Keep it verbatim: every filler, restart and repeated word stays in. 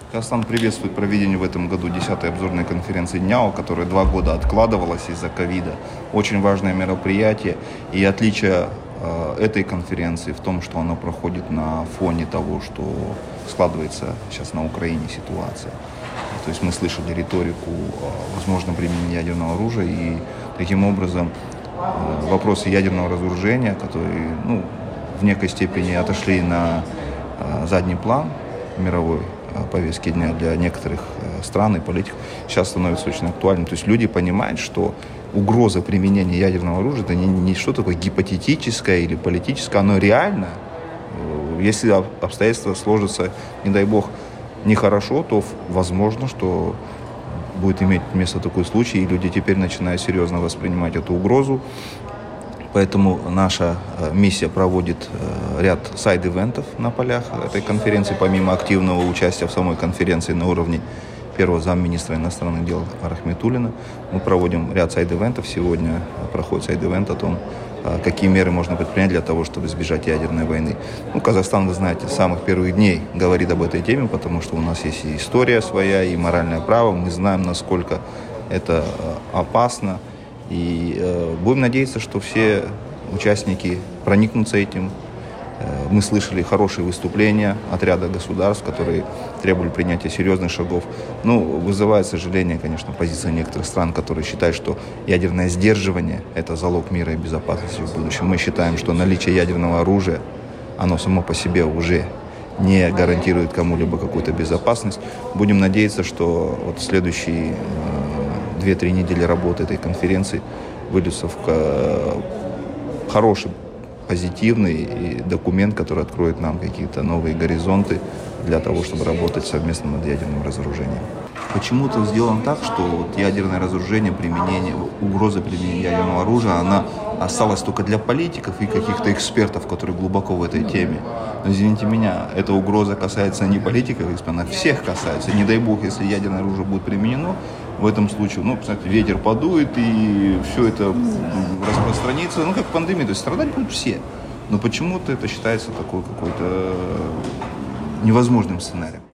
Казахстан приветствует проведение в этом году десятой обзорной конференции НЯО, которая два года откладывалась из-за ковида. Очень важное мероприятие. И отличие э, этой конференции в том, что она проходит на фоне того, что складывается сейчас на Украине ситуация. То есть мы слышали риторику о возможном применении ядерного оружия, и таким образом э, вопросы ядерного разоружения, которые ну, в некой степени отошли на э, задний план мировой повестки дня для некоторых стран и политиков, сейчас становится очень актуальным. То есть люди понимают, что угроза применения ядерного оружия это не, не что такое гипотетическое или политическое, оно реально. Если обстоятельства сложатся, не дай бог, нехорошо, то возможно, что будет иметь место такой случай, и люди теперь начинают серьезно воспринимать эту угрозу. Поэтому наша миссия проводит ряд сайд-ивентов на полях этой конференции, помимо активного участия в самой конференции на уровне первого замминистра иностранных дел Рахметуллина. Мы проводим ряд сайд-ивентов. Сегодня проходит сайд-ивент о том, какие меры можно предпринять для того, чтобы избежать ядерной войны. Ну, Казахстан, вы знаете, с самых первых дней говорит об этой теме, потому что у нас есть и история своя, и моральное право. Мы знаем, насколько это опасно. И э, будем надеяться, что все участники проникнутся этим. Э, мы слышали хорошие выступления от ряда государств, которые требовали принятия серьезных шагов. Ну, вызывает сожаление, конечно, позиция некоторых стран, которые считают, что ядерное сдерживание – это залог мира и безопасности в будущем. Мы считаем, что наличие ядерного оружия, оно само по себе уже не гарантирует кому-либо какую-то безопасность. Будем надеяться, что вот следующие две-три недели работы этой конференции выльются в хороший, позитивный документ, который откроет нам какие-то новые горизонты для того, чтобы работать совместно над ядерным разоружением. Почему-то сделано так, что вот ядерное разоружение, применение, угроза применения ядерного оружия, она осталась только для политиков и каких-то экспертов, которые глубоко в этой теме. Но извините меня, эта угроза касается не политиков, она всех касается. Не дай бог, если ядерное оружие будет применено, в этом случае, ну, представьте, ветер подует, и все это распространится, ну, как пандемия, то есть страдать будут все. Но почему-то это считается такой какой-то невозможным сценарием.